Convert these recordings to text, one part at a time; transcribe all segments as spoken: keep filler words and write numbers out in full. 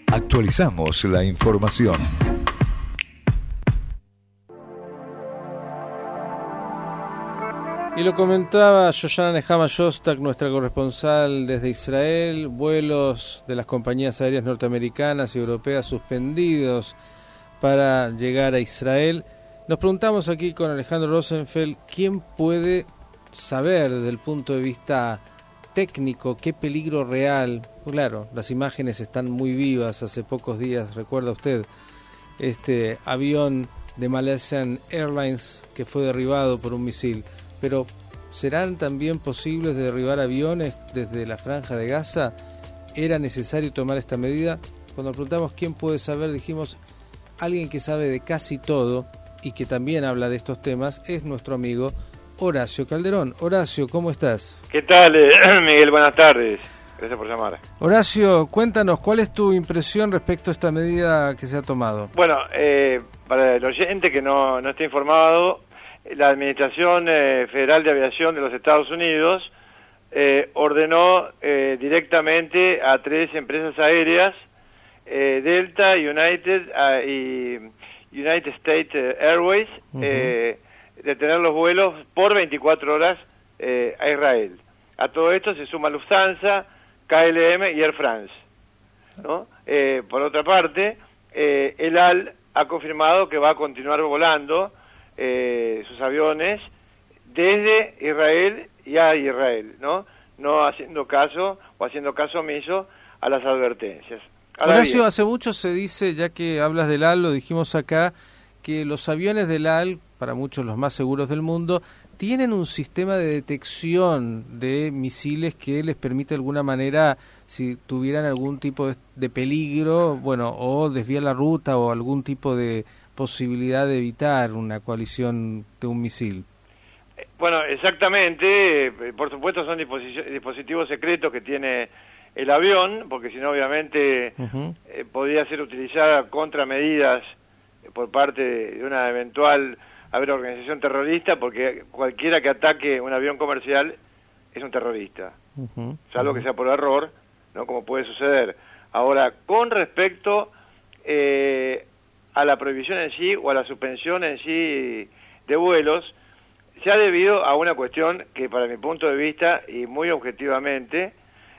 Actualizamos la información. Y lo comentaba Shoshana Nehama Shostak, nuestra corresponsal desde Israel, vuelos de las compañías aéreas norteamericanas y europeas suspendidos para llegar a Israel. Nos preguntamos aquí con Alejandro Rosenfeld, ¿quién puede saber desde el punto de vista técnico qué peligro real? Pues claro, las imágenes están muy vivas. Hace pocos días, recuerda usted, este avión de Malaysian Airlines que fue derribado por un misil. Pero ¿serán también posibles de derribar aviones desde la Franja de Gaza? ¿Era necesario tomar esta medida? Cuando preguntamos quién puede saber, dijimos alguien que sabe de casi todo y que también habla de estos temas es nuestro amigo Horacio Calderón. Horacio, ¿cómo estás? ¿Qué tal, eh, Miguel? Buenas tardes. Gracias por llamar. Horacio, cuéntanos, ¿cuál es tu impresión respecto a esta medida que se ha tomado? Bueno, eh, para el oyente que no, no esté informado, la Administración eh, Federal de Aviación de los Estados Unidos eh, ordenó eh, directamente a tres empresas aéreas, eh, Delta, United uh, y United States Airways, uh-huh. eh, detener los vuelos por veinticuatro horas eh, a Israel. A todo esto se suma Lufthansa, K L M y Air France, ¿no? Eh, por otra parte, eh, El Al ha confirmado que va a continuar volando eh, sus aviones desde Israel y a Israel, ¿no? No haciendo caso o haciendo caso omiso a las advertencias. Ahora Horacio, bien, hace mucho se dice, ya que hablas del Al, lo dijimos acá, que los aviones del Al, para muchos los más seguros del mundo, tienen un sistema de detección de misiles que les permite de alguna manera, si tuvieran algún tipo de, de peligro, bueno, o desviar la ruta o algún tipo de posibilidad de evitar una colisión de un misil. Bueno, exactamente, por supuesto son dispositivos secretos que tiene el avión, porque si no obviamente uh-huh. eh, podría ser utilizada contramedidas por parte de una eventual haber organización terrorista, porque cualquiera que ataque un avión comercial es un terrorista, uh-huh. salvo uh-huh. que sea por error, ¿no? Como puede suceder. Ahora, con respecto eh, a la prohibición en sí o a la suspensión en sí de vuelos, se ha debido a una cuestión que para mi punto de vista y muy objetivamente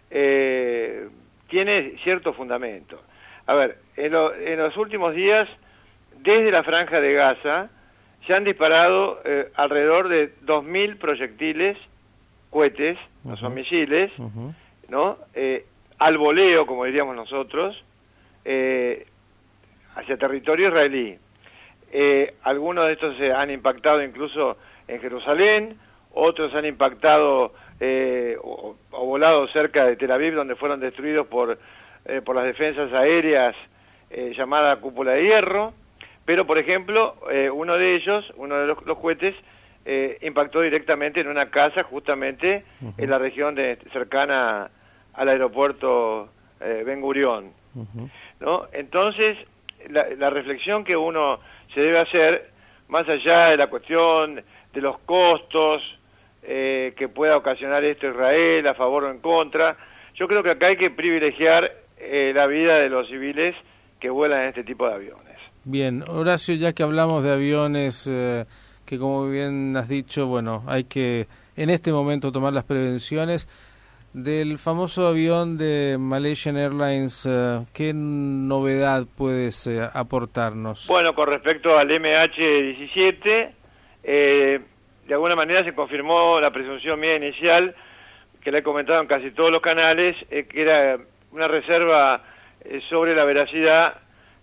eh, tiene cierto fundamento. A ver, en, lo, en los últimos días, desde la Franja de Gaza, se han disparado eh, alrededor de dos mil proyectiles, cohetes, uh-huh. no son misiles, uh-huh. ¿no? Eh, al voleo, como diríamos nosotros, eh, hacia territorio israelí. Eh, algunos de estos se han impactado incluso en Jerusalén, otros han impactado eh, o, o volado cerca de Tel Aviv, donde fueron destruidos por, eh, por las defensas aéreas eh, llamada Cúpula de Hierro. Pero, por ejemplo, eh, uno de ellos, uno de los, los cohetes, eh, impactó directamente en una casa justamente uh-huh. en la región de, cercana al aeropuerto eh, Ben Gurión, uh-huh. ¿no? Entonces, la, la reflexión que uno se debe hacer, más allá de la cuestión de los costos eh, que pueda ocasionar esto Israel, a favor o en contra, yo creo que acá hay que privilegiar eh, la vida de los civiles que vuelan en este tipo de aviones. Bien, Horacio, ya que hablamos de aviones, eh, que como bien has dicho, bueno, hay que en este momento tomar las prevenciones. Del famoso avión de Malaysian Airlines, eh, ¿qué novedad puedes eh, aportarnos? Bueno, con respecto al M H diecisiete, eh, de alguna manera se confirmó la presunción mía inicial, que la he comentado en casi todos los canales, eh, que era una reserva eh, sobre la veracidad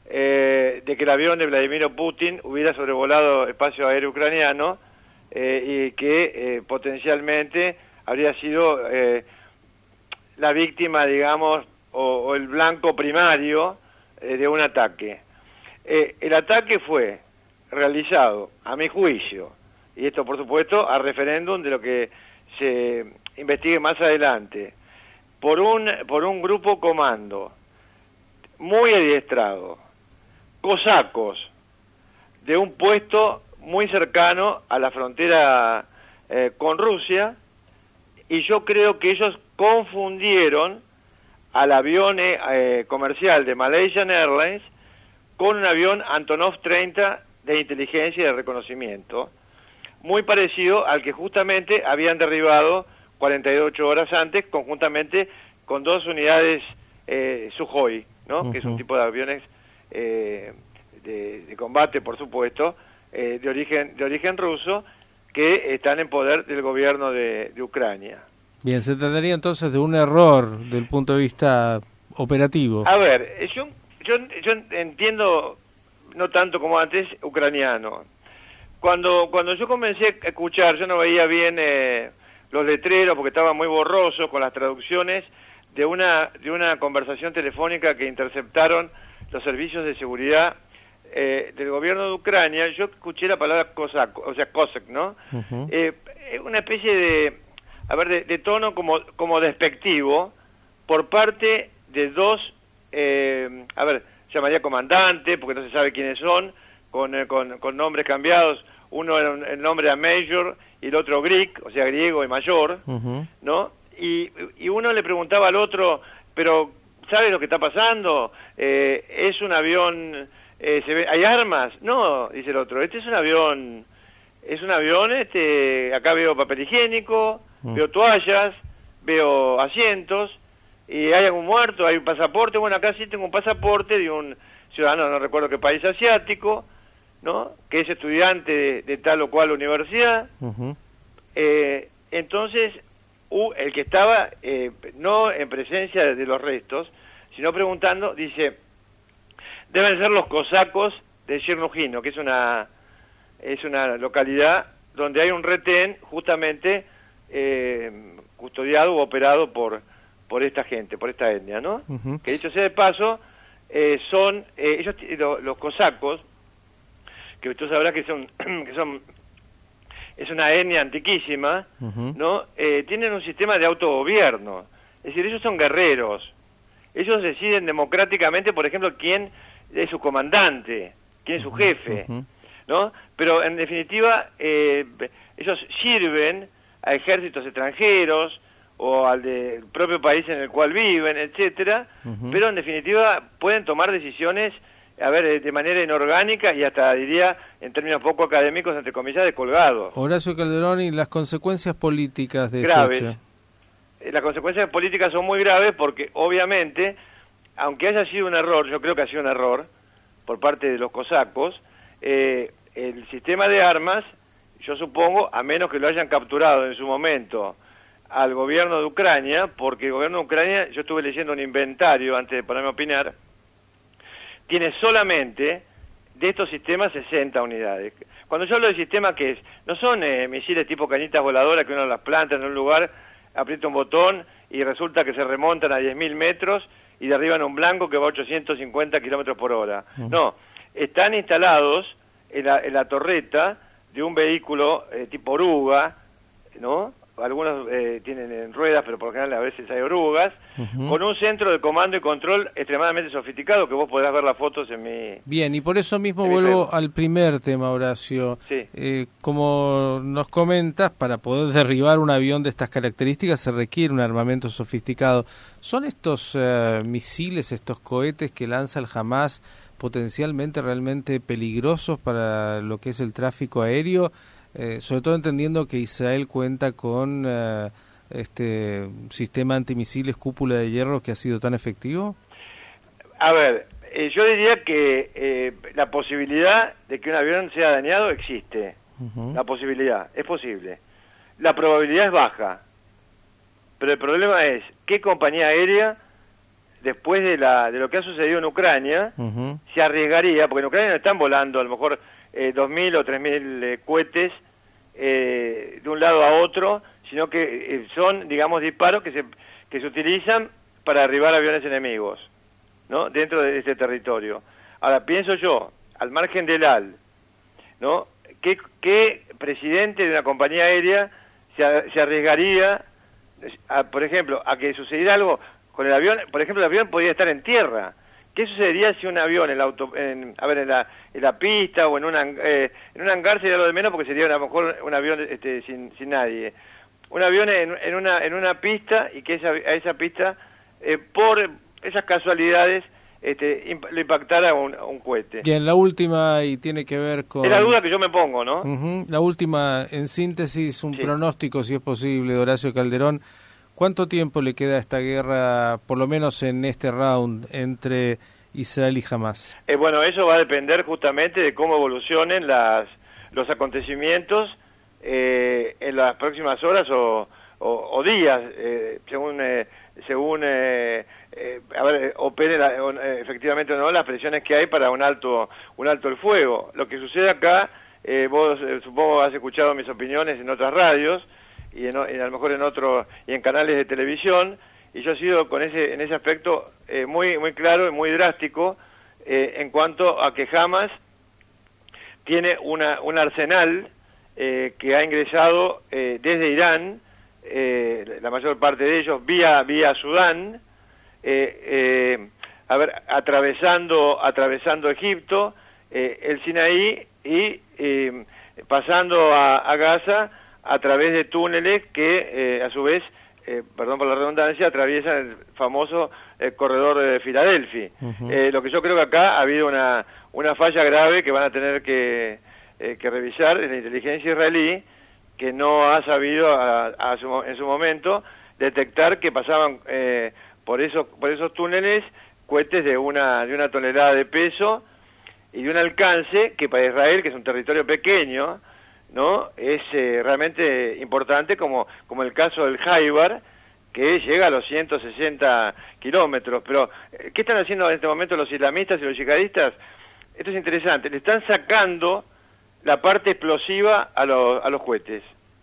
Eh, de que el avión de Vladimir Putin hubiera sobrevolado espacio aéreo ucraniano eh, y que eh, potencialmente habría sido eh, la víctima, digamos, o, o el blanco primario eh, de un ataque. Eh, el ataque fue realizado, a mi juicio, y esto por supuesto a referéndum de lo que se investigue más adelante, por un, por un grupo comando muy adiestrado, cosacos, de un puesto muy cercano a la frontera eh, con Rusia, y yo creo que ellos confundieron al avión eh, comercial de Malaysian Airlines con un avión Antonov treinta de inteligencia y de reconocimiento, muy parecido al que justamente habían derribado cuarenta y ocho horas antes, conjuntamente con dos unidades eh, Sukhoi, ¿no? Uh-huh. Que es un tipo de aviones eh, de, de combate, por supuesto, eh, de origen de origen ruso, que están en poder del gobierno de, de Ucrania. Bien, se trataría entonces de un error del punto de vista operativo. A ver, yo, yo, yo entiendo, no tanto como antes, ucraniano. Cuando cuando yo comencé a escuchar, yo no veía bien eh, los letreros porque estaban muy borrosos con las traducciones de una de una conversación telefónica que interceptaron los servicios de seguridad eh, del gobierno de Ucrania. Yo escuché la palabra Cossack, o sea, Cossack, ¿no? Uh-huh. eh, una especie de, a ver, de, de tono como como despectivo por parte de dos, eh, a ver, llamaría comandante, porque no se sabe quiénes son, con, eh, con, con nombres cambiados. Uno era un, el nombre a Major y el otro Greek, o sea, griego y mayor, uh-huh. ¿no? Y, y uno le preguntaba al otro, pero ¿sabes lo que está pasando? Eh, ¿Es un avión, eh, se ve, hay armas? No, dice el otro, este es un avión, es un avión, este, acá veo papel higiénico, uh-huh. veo toallas, veo asientos, y hay algún muerto, hay un pasaporte. Bueno, acá sí tengo un pasaporte de un ciudadano, no recuerdo qué país asiático, ¿no? Que es estudiante de, de tal o cual universidad. Uh-huh. eh, entonces, uh, el que estaba, eh, no en presencia de los restos, sino preguntando, dice, deben ser los cosacos de Chernugino, que es una, es una localidad donde hay un retén justamente eh, custodiado u operado por... por esta gente, por esta etnia, ¿no? Uh-huh. Que dicho sea de paso, eh, son, eh, ellos, lo, los cosacos, que tú sabrás que son, que son, es una etnia antiquísima, uh-huh. ¿no? Eh, tienen un sistema de autogobierno, es decir, ellos son guerreros, ellos deciden democráticamente, por ejemplo, quién es su comandante, quién es su jefe, uh-huh. ¿no? Pero en definitiva, eh, ellos sirven a ejércitos extranjeros, o al del propio país en el cual viven, etcétera, uh-huh. pero en definitiva pueden tomar decisiones, a ver, de manera inorgánica y hasta diría, en términos poco académicos, entre comillas, de colgado. Horacio Calderón, y las consecuencias políticas de graves. Este hecho. Las consecuencias políticas son muy graves porque, obviamente, aunque haya sido un error, yo creo que ha sido un error por parte de los cosacos, eh, el sistema de armas, yo supongo, a menos que lo hayan capturado en su momento al gobierno de Ucrania, porque el gobierno de Ucrania, yo estuve leyendo un inventario antes de ponerme a opinar, tiene solamente de estos sistemas sesenta unidades. Cuando yo hablo de sistema, ¿qué es? No son eh, misiles tipo cañitas voladoras que uno las planta en un lugar, aprieta un botón y resulta que se remontan a diez mil metros y derriban un blanco que va a ochocientos cincuenta kilómetros por hora. Uh-huh. No, están instalados en la, en la torreta de un vehículo eh, tipo oruga, ¿no? Algunos eh, tienen ruedas, pero por lo general a veces hay orugas, uh-huh. con un centro de comando y control extremadamente sofisticado, que vos podrás ver las fotos en mi... Bien, y por eso mismo vuelvo al primer tema, Horacio. Sí. Eh, como nos comentas, para poder derribar un avión de estas características se requiere un armamento sofisticado. ¿Son estos uh, misiles, estos cohetes que lanza el Hamas potencialmente realmente peligrosos para lo que es el tráfico aéreo? Eh, sobre todo entendiendo que Israel cuenta con uh, este sistema antimisiles cúpula de hierro que ha sido tan efectivo. A ver, eh, yo diría que eh, la posibilidad de que un avión sea dañado existe. Uh-huh. La posibilidad, es posible. La probabilidad es baja. Pero el problema es, ¿qué compañía aérea, después de la de lo que ha sucedido en Ucrania, uh-huh. se arriesgaría? Porque en Ucrania no están volando a lo mejor eh, dos mil o tres mil eh, cohetes eh, de un lado a otro, sino que eh, son, digamos, disparos que se que se utilizan para derribar aviones enemigos, ¿no? Dentro de este territorio. Ahora, pienso yo, al margen del A L, ¿no? ¿Qué, qué presidente de una compañía aérea se, se arriesgaría, a, por ejemplo, a que sucediera algo con el avión? Por ejemplo, el avión podría estar en tierra. ¿Qué sucedería si un avión en la auto, en, a ver, en la, en la pista o en, una, eh, en un hangar sería lo de menos porque sería a lo mejor un avión este, sin, sin nadie? Un avión en, en, una, en una pista y que esa, a esa pista eh, por esas casualidades este, imp le impactara un, un cohete. Y en la última, y tiene que ver con... Es la duda que yo me pongo, ¿no? Uh-huh. La última, en síntesis, un sí. pronóstico, si es posible, de Horacio Calderón. ¿Cuánto tiempo le queda a esta guerra, por lo menos en este round, entre Israel y Hamás? Eh, bueno, eso va a depender justamente de cómo evolucionen las, los acontecimientos eh, en las próximas horas o, o, o días, eh, según... Eh, según eh, eh, a ver, opere la, eh, efectivamente o no las presiones que hay para un alto un alto el fuego. Lo que sucede acá, eh, vos eh, supongo has escuchado mis opiniones en otras radios y, en, y a lo mejor en otros y en canales de televisión, y yo he sido con ese en ese aspecto eh, muy muy claro y muy drástico eh, en cuanto a que Hamás tiene una un arsenal eh, que ha ingresado eh, desde Irán, Eh, la mayor parte de ellos vía vía Sudán, eh, eh, a ver, atravesando atravesando Egipto, eh, el Sinaí y eh, pasando a, a Gaza a través de túneles que eh, a su vez, eh, perdón por la redundancia, atraviesan el famoso eh, corredor de Filadelfia. Uh-huh. eh, lo que yo creo que acá ha habido una una falla grave que van a tener que, eh, que revisar en la inteligencia israelí, que no ha sabido a, a su, en su momento detectar que pasaban eh, por esos por esos túneles cohetes de una de una tonelada de peso y de un alcance que para Israel, que es un territorio pequeño, no es eh, realmente importante, como como el caso del Haibar, que llega a los ciento sesenta kilómetros. Pero ¿qué están haciendo en este momento los islamistas y los yihadistas? Esto es interesante, le están sacando la parte explosiva a los, a los cohetes.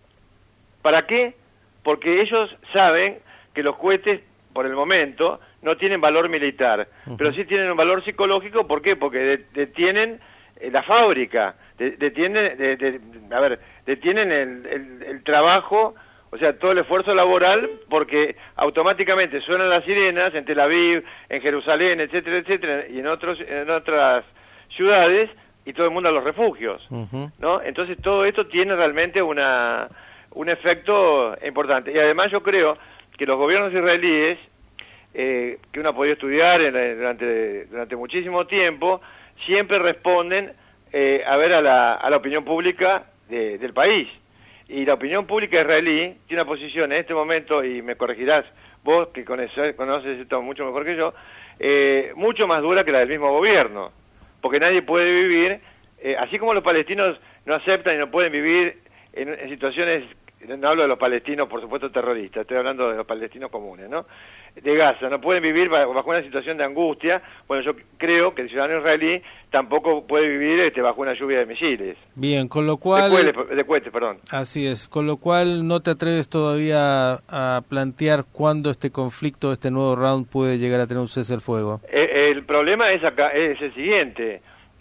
¿Para qué? Porque ellos saben que los cohetes, por el momento, no tienen valor militar, uh-huh. pero sí tienen un valor psicológico. ¿Por qué? Porque de, detienen eh, la fábrica, de, detienen, de, de, a ver, detienen el, el, el trabajo, o sea, todo el esfuerzo laboral, porque automáticamente suenan las sirenas en Tel Aviv, en Jerusalén, etcétera, etcétera, y en otros, en otras ciudades, y todo el mundo a los refugios, uh-huh. ¿no? Entonces todo esto tiene realmente una un efecto importante. Y además yo creo que los gobiernos israelíes, eh, que uno ha podido estudiar en la, durante durante muchísimo tiempo, siempre responden eh, a ver a la, a la opinión pública de, del país. Y la opinión pública israelí tiene una posición en este momento, y me corregirás vos, que conoces, conoces esto mucho mejor que yo, eh, mucho más dura que la del mismo gobierno. Porque nadie puede vivir, eh, así como los palestinos no aceptan y no pueden vivir en, en situaciones, no hablo de los palestinos, por supuesto, terroristas, estoy hablando de los palestinos comunes, ¿no? De Gaza, no pueden vivir bajo una situación de angustia. Bueno, yo creo que el ciudadano israelí tampoco puede vivir este, bajo una lluvia de misiles. Bien, con lo cual... De cohetes, de cohetes, perdón. Así es, con lo cual no te atreves todavía a plantear cuándo este conflicto, este nuevo round, puede llegar a tener un cese al fuego. Eh, el problema es acá es el siguiente.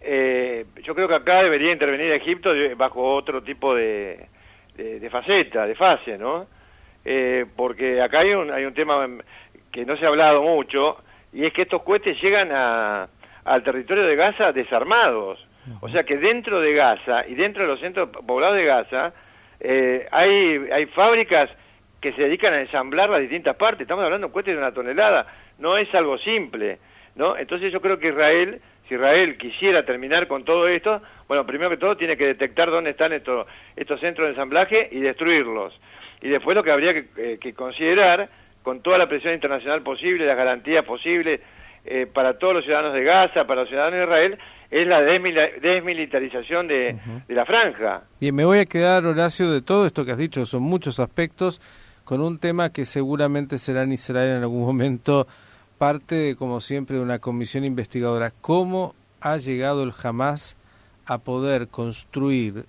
Eh, yo creo que acá debería intervenir Egipto bajo otro tipo de, de, de faceta, de fase, ¿no? Eh, porque acá hay un, hay un tema que no se ha hablado mucho, y es que estos cohetes llegan a, al territorio de Gaza desarmados. O sea que dentro de Gaza y dentro de los centros poblados de Gaza eh, hay, hay fábricas que se dedican a ensamblar las distintas partes. Estamos hablando de cohetes de una tonelada, no es algo simple, ¿no? Entonces yo creo que Israel, si Israel quisiera terminar con todo esto, bueno, primero que todo tiene que detectar dónde están estos, estos centros de ensamblaje y destruirlos. Y después lo que habría que, eh, que considerar, con toda la presión internacional posible, las garantías posibles eh, para todos los ciudadanos de Gaza, para los ciudadanos de Israel, es la desmil- desmilitarización de, uh-huh. de la franja. Bien, me voy a quedar, Horacio, de todo esto que has dicho, son muchos aspectos, con un tema que seguramente será en Israel en algún momento parte, de, como siempre, de una comisión investigadora. ¿Cómo ha llegado el Hamás a poder construir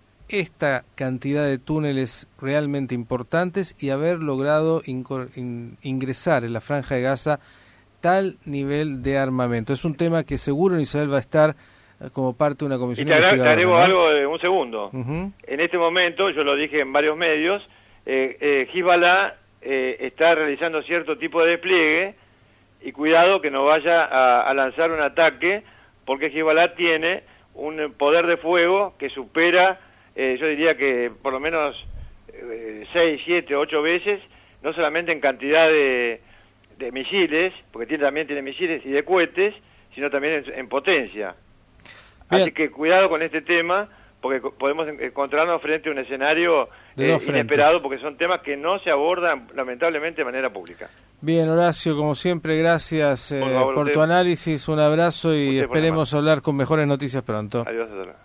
esta cantidad de túneles realmente importantes y haber logrado inco- in- ingresar en la Franja de Gaza tal nivel de armamento? Es un tema que seguro en Israel va a estar eh, como parte de una comisión y te investigadora. Te agrego ¿no? algo de un segundo. Uh-huh. En este momento, yo lo dije en varios medios, eh, eh, Hezbollah eh, está realizando cierto tipo de despliegue, y cuidado que no vaya a, a lanzar un ataque, porque Hezbollah tiene un poder de fuego que supera, eh, yo diría que por lo menos eh, seis, siete, ocho veces, no solamente en cantidad de, de misiles, porque tiene, también tiene misiles y de cohetes, sino también en, en potencia. Bien. Así que cuidado con este tema, porque podemos encontrarnos frente a un escenario eh, inesperado, porque son temas que no se abordan lamentablemente de manera pública. Bien, Horacio, como siempre, gracias eh, por, favor, por tu análisis, un abrazo y esperemos hablar con mejores noticias pronto. Adiós, hasta luego.